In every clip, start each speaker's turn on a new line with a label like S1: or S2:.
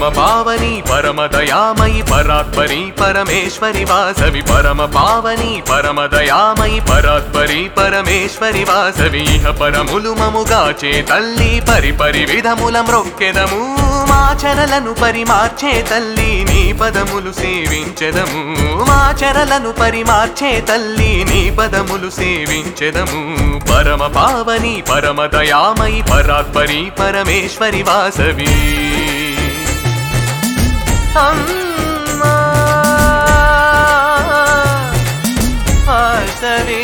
S1: పావని పరమ దయామయి పరాత్పరి పరమేశ్వరి వాసవి పరమ పావని పరమ దయామయి పరాత్పరి పరమేశ్వరి వాసవి ఇహ పరములు మముగాచే తల్లి పరిపరి విధముల మ్రొక్కెదము మాచరలను పరిమార్చే తల్లి నీ పదములు సేవించెదము మాచరలను పరిమార్చే తల్లి నీ పదములు సేవించెదము పరమ పావని పరమ దయామయి పరాత్పరి పరమేశ్వరి వాసవి అమ్మా వాసవి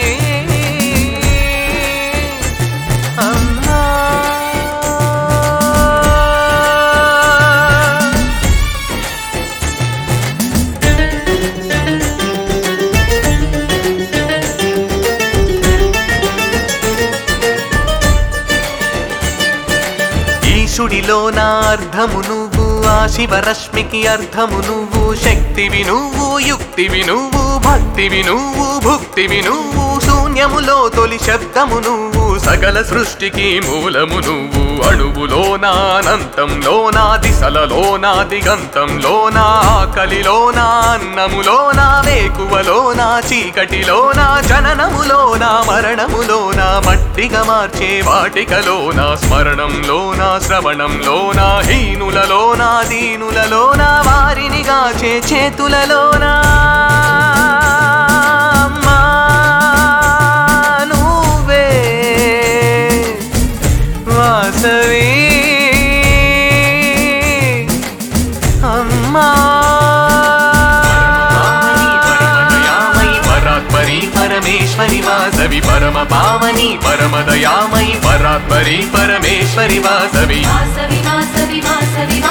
S1: అమ్మా ఈశుడిలో నా అర్థము నువ్వు ఆ శివరశ్మికి అర్థము నువ్వు శక్తివి నువ్వు యుక్తివి నువ్వు భక్తివి నువ్వు భుక్తివి నువ్వు శూన్యములో తొలి శబ్దము నువ్వు సకల సృష్టికి మూలము నువ్వు అణువులోనా అనంతంలోనా దిశలలోనా దిగంతంలోనా ఆకలిలోనా అన్నములోనా వేకువలోనా చీకటిలోనా జననములోనా మరణములోనా మట్టిగా మార్చే వాటికలోనా స్మరణంలోనా శ్రవణంలోనా హీనులలోనా దీనులలోనా వారిని గాచే చేతులలోనా నువ్వే వాసవి అమ్మా పరమేశ్వరి వాసవి పరమ పావని పరమ దయామయి పరాత్పరి పరమేశ్వరి వాసవి
S2: వాసవి వాసవి వాసవి